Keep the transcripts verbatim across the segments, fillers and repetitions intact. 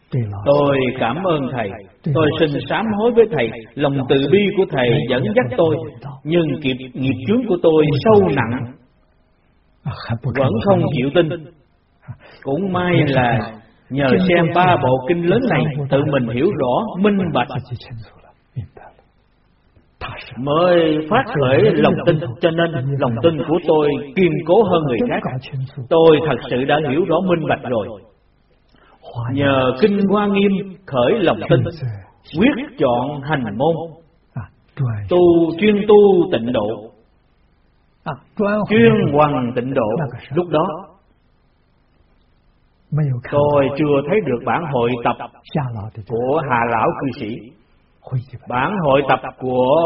Tôi cảm ơn thầy. Tôi xin sám hối với thầy. Lòng từ bi của thầy dẫn dắt tôi, nhưng nghiệp, nghiệp chướng của tôi sâu nặng, vẫn không chịu tin. Cũng may là nhờ xem ba bộ kinh lớn này, tự mình hiểu rõ, minh bạch, mới phát khởi lòng tin. Cho nên lòng tin của tôi kiên cố hơn người khác. Tôi thật sự đã hiểu rõ minh bạch rồi. Nhờ kinh Hoa Nghiêm khởi lòng tin, quyết chọn hành môn, tu chuyên tu tịnh độ, chuyên hoằng tịnh độ. Lúc đó tôi chưa thấy được bản hội tập của Hà Lão cư sĩ, bản hội tập của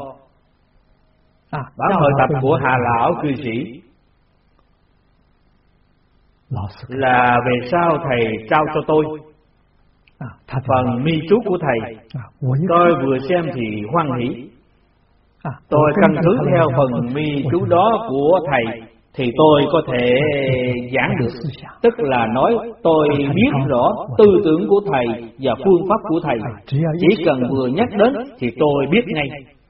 bản hội tập của Hà Lão cư sĩ là về sau thầy trao cho tôi phần mi chú của thầy. Tôi vừa xem thì hoan hỷ. Tôi căn cứ theo phần mi chú đó của thầy thì tôi có thể giảng được. Tức là nói tôi biết rõ tư tưởng của thầy và phương pháp của thầy. Chỉ cần vừa nhắc đến thì tôi biết ngay.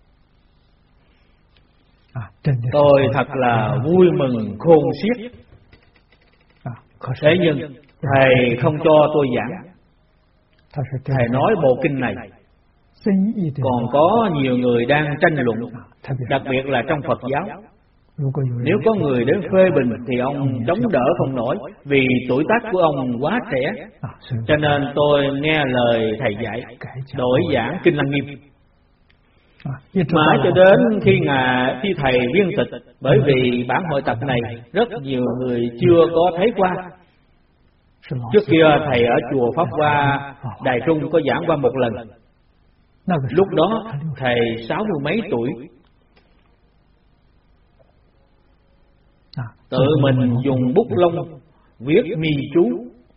Tôi thật là vui mừng khôn xiết. Thế nhưng thầy không cho tôi giảng. Thầy nói bộ kinh này còn có nhiều người đang tranh luận, đặc biệt là trong Phật giáo. Nếu có người đến phê bình thì ông chống đỡ không nổi, vì tuổi tác của ông quá trẻ. Cho nên tôi nghe lời thầy dạy, đổi giảng kinh Lăng Nghiêm. Mãi cho đến khi ngài khi thầy viên tịch, bởi vì bản hội tập này rất nhiều người chưa có thấy qua. Trước kia thầy ở chùa Pháp Hoa Đài Trung có giảng qua một lần. Lúc đó thầy sáu mươi mấy tuổi, tự mình dùng bút lông viết mi chú.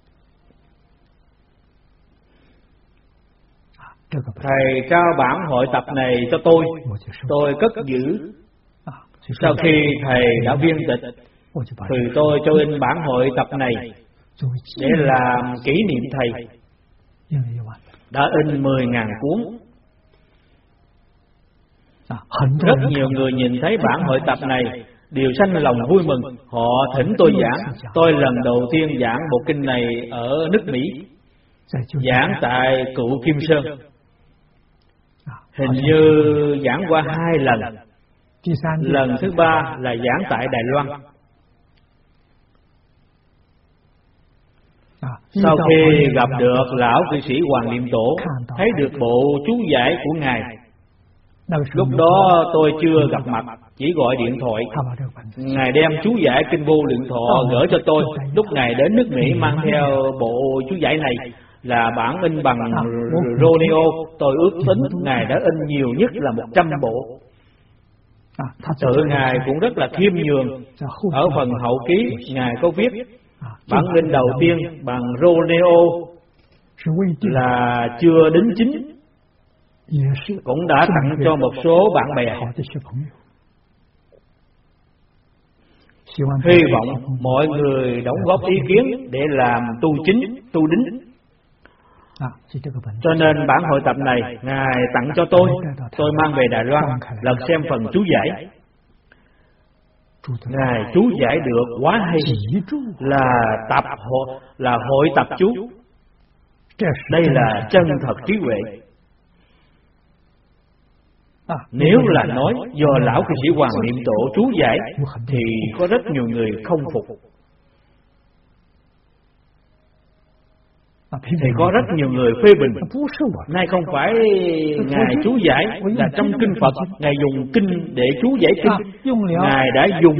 Thầy trao bản hội tập này cho tôi, tôi cất giữ. Sau khi thầy đã viên tịch thì tôi cho in bản hội tập này để làm kỷ niệm thầy. Đã in mười ngàn cuốn. Rất nhiều người nhìn thấy bản hội tập này đều sanh lòng vui mừng. Họ thỉnh tôi giảng. Tôi lần đầu tiên giảng bộ kinh này ở nước Mỹ, giảng tại Cựu Kim Sơn. Hình như giảng qua hai lần. Lần thứ ba là giảng tại Đài Loan. Sau khi gặp được lão cư sĩ Hoàng Niệm Tổ, thấy được bộ chú giải của ngài, lúc đó tôi chưa gặp mặt, chỉ gọi điện thoại. Ngài đem chú giải kinh Vô Lượng Thọ gửi cho tôi. Lúc ngài đến nước Mỹ mang theo bộ chú giải này là bản in bằng Romeo. Tôi ước tính ngài đã in nhiều nhất là một trăm bộ. Tự ngài cũng rất là khiêm nhường. Ở phần hậu ký ngài có viết bản in đầu tiên bằng Romeo là chưa đính chính, cũng đã tặng cho một số bạn bè. Hy vọng mọi người đóng góp ý kiến để làm tu chính, tu đính. Cho nên bản hội tập này ngài tặng cho tôi. Tôi mang về Đài Loan lật xem phần chú giải. Ngài chú giải được quá hay, là tập hội, là hội tập chú. Đây là chân thật trí huệ. Nếu là nói do lão cư sĩ Hoàng Niệm Tổ chú giải thì có rất nhiều người không phục. Thì có rất nhiều người phê bình. Nay không phải ngài chú giải, là trong kinh Phật ngài dùng kinh để chú giải kinh. Ngài đã dùng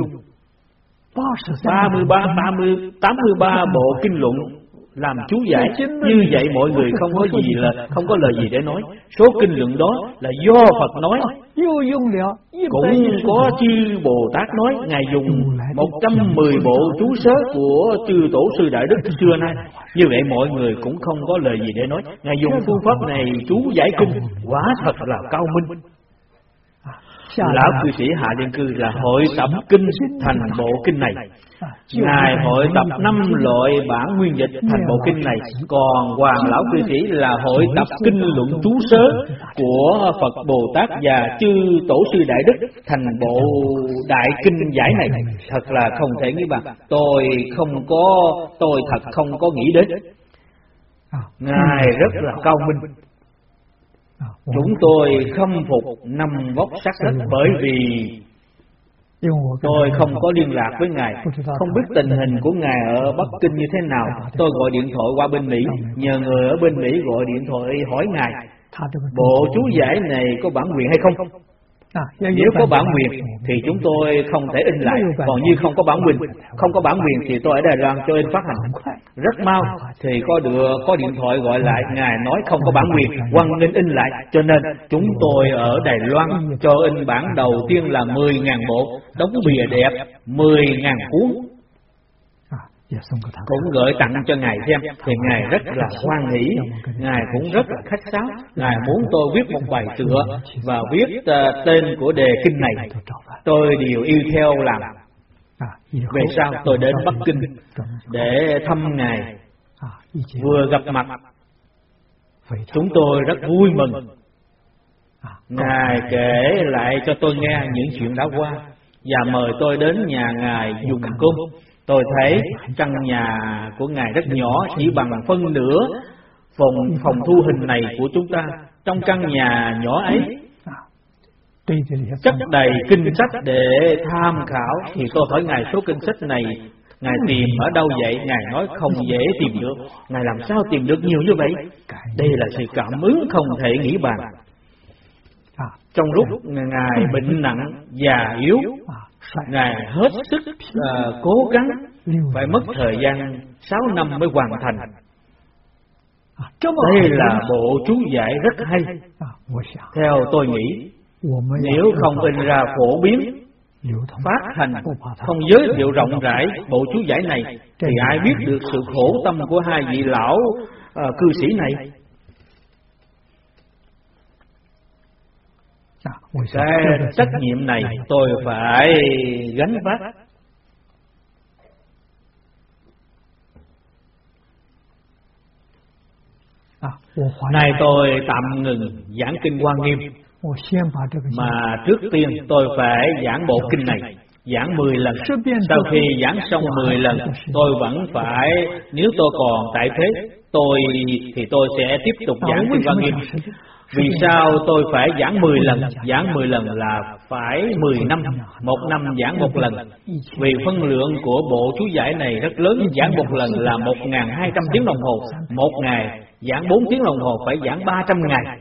ba mươi ba, ba mươi, tám mươi ba bộ kinh luận làm chú giải. Như vậy mọi người không có gì là không có lời gì để nói. Số kinh luận đó là do Phật nói. Cũng có chư Bồ Tát nói. Ngài dùng một trăm mười bộ chú sớ của chư Tổ sư Đại Đức xưa nay. Như vậy mọi người cũng không có lời gì để nói. Ngài dùng phương pháp này chú giải kinh quả thật là cao minh. Lão cư sĩ Hạ Liên Cư là hội tập kinh thành bộ kinh này. Ngài hội tập năm loại bản nguyên dịch thành bộ kinh này. Còn Hoàng Lão cư sĩ là hội tập kinh luận chú sớ của Phật Bồ Tát và chư tổ sư đại đức thành bộ đại kinh giải này. Thật là không thể nghĩ bằng. Tôi không có, tôi thật không có nghĩ đến. Ngài rất là cao minh. Chúng tôi khâm phục năm vóc sắc đất, bởi vì tôi không có liên lạc với Ngài, không biết tình hình của Ngài ở Bắc Kinh như thế nào. Tôi gọi điện thoại qua bên Mỹ, nhờ người ở bên Mỹ gọi điện thoại hỏi Ngài bộ chú giải này có bản quyền hay không. Nếu có bản quyền thì chúng tôi không thể in lại, còn như không có bản quyền, không có bản quyền thì tôi ở Đài Loan cho in phát hành. Rất mau thì có được có điện thoại gọi lại, Ngài nói không có bản quyền, hoan nghênh in lại. Cho nên chúng tôi ở Đài Loan cho in bản đầu tiên là mười nghìn bộ, đóng bìa đẹp, mười nghìn cuốn, cũng gửi tặng cho Ngài xem. Thì Ngài rất là hoan hỷ, Ngài cũng rất là khách sáo. Ngài muốn tôi viết một bài tựa và viết uh, tên của đề kinh này, tôi đều yêu theo làm. Về sau tôi đến Bắc Kinh để thăm Ngài, vừa gặp mặt chúng tôi rất vui mừng. Ngài kể lại cho tôi nghe những chuyện đã qua và mời tôi đến nhà Ngài dùng cơm. Tôi thấy căn nhà của Ngài rất nhỏ, chỉ bằng phân nửa phòng, phòng thu hình này của chúng ta. Trong căn nhà nhỏ ấy chất đầy kinh sách để tham khảo. Thì tôi hỏi Ngài số kinh sách này Ngài tìm ở đâu vậy? Ngài nói không dễ tìm được. Ngài làm sao tìm được nhiều như vậy? Đây là sự cảm ứng không thể nghĩ bàn. Trong lúc Ngài bệnh nặng, già yếu, Ngài hết sức uh, cố gắng, phải mất thời gian sáu năm mới hoàn thành. Đây là bộ chú giải rất hay. Theo tôi nghĩ, nếu không in ra phổ biến, phát hành, không giới thiệu rộng rãi bộ chú giải này, thì ai biết được sự khổ tâm của hai vị lão uh, cư sĩ này. Cái trách nhiệm này tôi phải gánh vác. Nay tôi tạm ngừng giảng kinh Hoa Nghiêm, mà trước tiên tôi phải giảng bộ kinh này, giảng mười lần. Sau khi giảng xong mười lần, tôi vẫn phải, nếu tôi còn tại thế, tôi thì tôi sẽ tiếp tục giảng kinh Hoa Nghiêm. Vì sao tôi phải giảng mười lần? Giảng mười lần là phải mười năm, một năm giảng một lần. Vì phân lượng của bộ chú giải này rất lớn, giảng một lần là một nghìn hai trăm tiếng đồng hồ. Một ngày giảng bốn tiếng đồng hồ, phải giảng ba trăm ngày.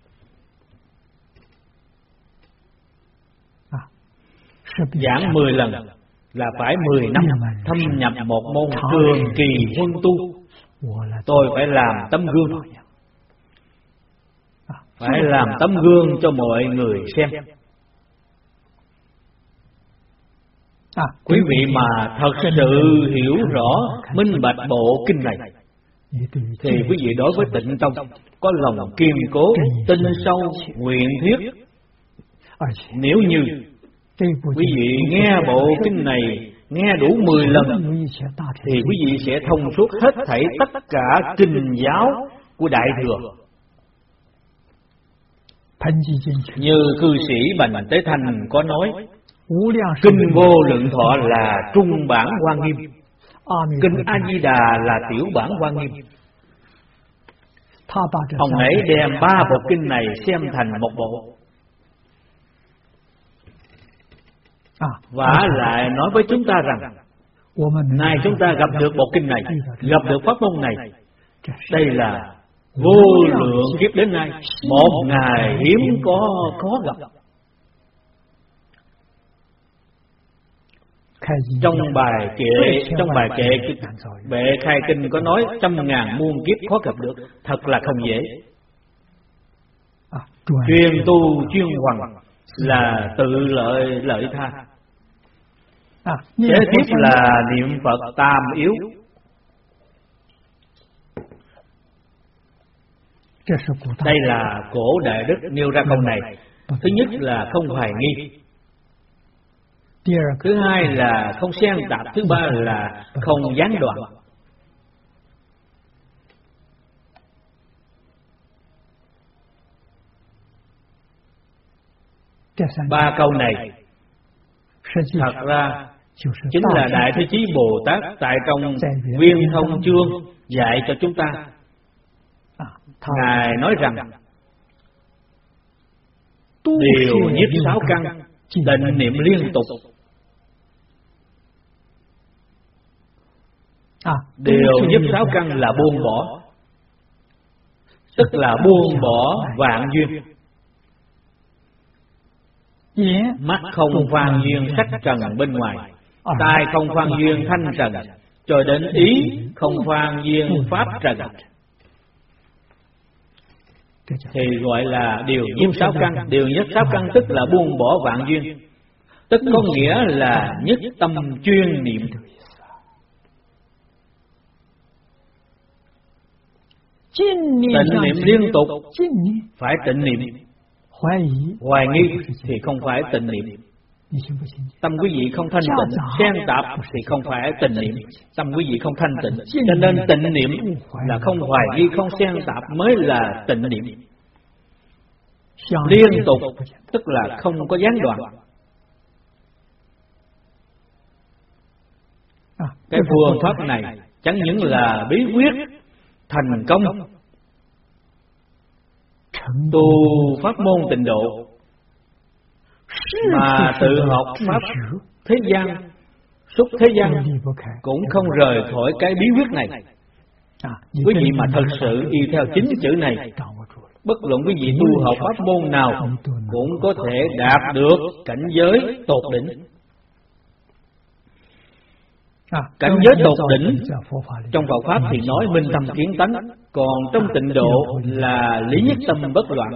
Giảng mười lần là phải mười năm, thâm nhập một môn trường kỳ huân tu. Tôi phải làm tấm gương, phải làm tấm gương cho mọi người xem. Quý vị mà thật sự hiểu rõ, minh bạch bộ kinh này, thì quý vị đối với Tịnh Tông có lòng kiên cố, tin sâu, nguyện thiết. Nếu như quý vị nghe bộ kinh này nghe đủ mười lần, thì quý vị sẽ thông suốt hết thảy tất cả kinh giáo của Đại Thừa. Như cư sĩ Bành Tế Thành có nói, kinh Vô Lượng Thọ là trung bản Hoa Nghiêm, kinh A Di Đà là tiểu bản Hoa Nghiêm. Ông ấy đem ba bộ kinh này xem thành một bộ, và lại nói với chúng ta rằng, nay chúng ta gặp được bộ kinh này, gặp được pháp môn này, đây là vô lượng kiếp đến nay một ngày hiếm có khó gặp. Trong bài kệ, trong bài kệ Bệ Khai Kinh có nói trăm ngàn muôn kiếp khó gặp được, thật là không dễ. Chuyên tu chuyên hoằng là tự lợi lợi tha. Kế tiếp là niệm Phật tam yếu. Đây là cổ Đại Đức nêu ra câu này. Thứ nhất là không hoài nghi, thứ hai là không xen tạp, thứ ba là không gián đoạn. Ba câu này thật ra chính là Đại Thế Chí Bồ Tát tại trong Viên Thông Chương dạy cho chúng ta. Ngài nói rằng điều nhiếp sáu căn, tịnh niệm liên tục. Điều nhiếp sáu căn là buông bỏ, tức là buông bỏ vạn duyên. Mắt không phan duyên sắc trần bên ngoài, tai không phan duyên thanh trần, cho đến ý không phan duyên pháp trần, thì gọi là điều nhiếp sáu căn. Điều nhiếp sáu căn tức là buông bỏ vạn duyên, tức có nghĩa là nhất tâm chuyên niệm. Tịnh niệm liên tục, phải tịnh niệm. Hoài nghi thì không phải tịnh niệm. Tâm quý vị không thanh tịnh, xen tạp thì không phải tịnh niệm. Tâm quý vị không thanh tịnh, cho nên tịnh niệm là không hoài nghi, không xen tạp mới là tịnh niệm. Liên tục tức là không có gián đoạn. Cái phương pháp này chẳng những là bí quyết thành công tu pháp môn tịnh độ, mà tự học pháp thế gian, xuất thế gian cũng không rời khỏi cái bí quyết này. Quý vị mà thật sự y theo chính chữ này, bất luận quý vị tu học pháp môn nào cũng có thể đạt được cảnh giới tột đỉnh. Cảnh giới tột đỉnh trong Phật pháp thì nói minh tâm kiến tánh, còn trong tịnh độ là lý nhất tâm bất loạn.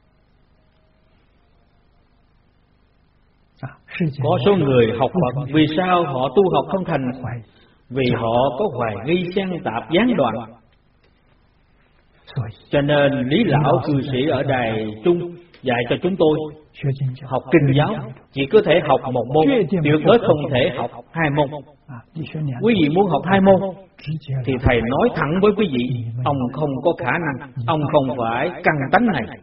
Có số người học Phật vì sao họ tu học không thành? Vì họ có hoài nghi, xen tạp, gián đoạn. Cho nên Lý Lão cư sĩ ở Đài Trung dạy cho chúng tôi học kinh giáo chỉ có thể học một môn, tuyệt đối không thể học hai môn. Quý vị muốn học hai môn thì thầy nói thẳng với quý vị, ông không có khả năng, ông không phải căn tánh này.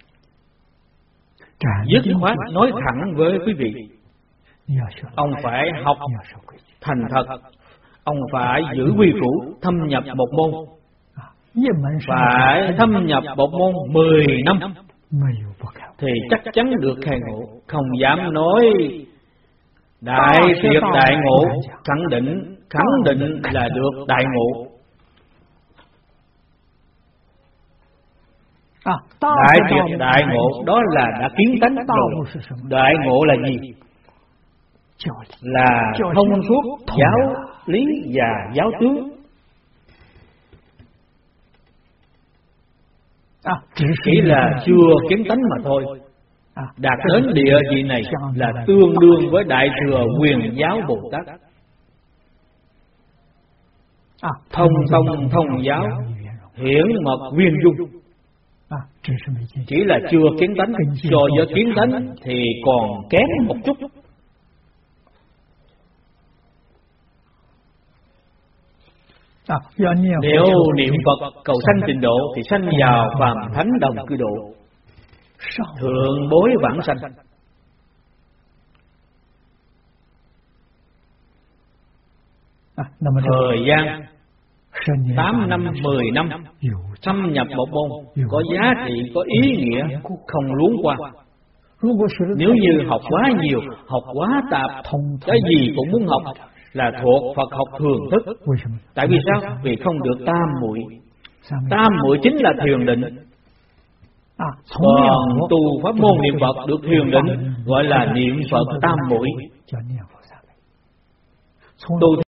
Dứt khoát nói thẳng với quý vị, ông phải học thành thật, ông phải giữ quy củ, thâm nhập một môn, phải thâm nhập một môn mười năm thì chắc chắn được khai ngộ. Không dám nói đại tuyệt đại ngộ, khẳng định khẳng định là được đại ngộ. Đại tuyệt đại ngộ đó là đã kiến tánh rồi. Đại ngộ là gì? Là thông suốt giáo lý và giáo tướng. Chỉ là chưa kiến tánh mà thôi. Đạt đến địa vị này là tương đương với Đại Thừa Quyền Giáo Bồ Tát. Thông tông thông giáo, hiển mật viên dung. Chỉ là chưa kiến tánh, so với kiến tánh thì còn kém một chút. Nếu niệm Phật cầu sanh tịnh độ thì sanh vào phàm thánh đồng cư độ, thượng bối vãng sanh. Thời gian tám năm, mười năm thâm nhập một môn có giá trị, có ý nghĩa, không luống qua. Nếu như học quá nhiều, học quá tạp, cái gì cũng muốn học, là thuộc Phật học thường thức. Tại vì sao? Vì không được tam muội. Tam muội chính là thiền định. Còn tu pháp môn niệm Phật được thiền định gọi là niệm Phật tam muội. Tu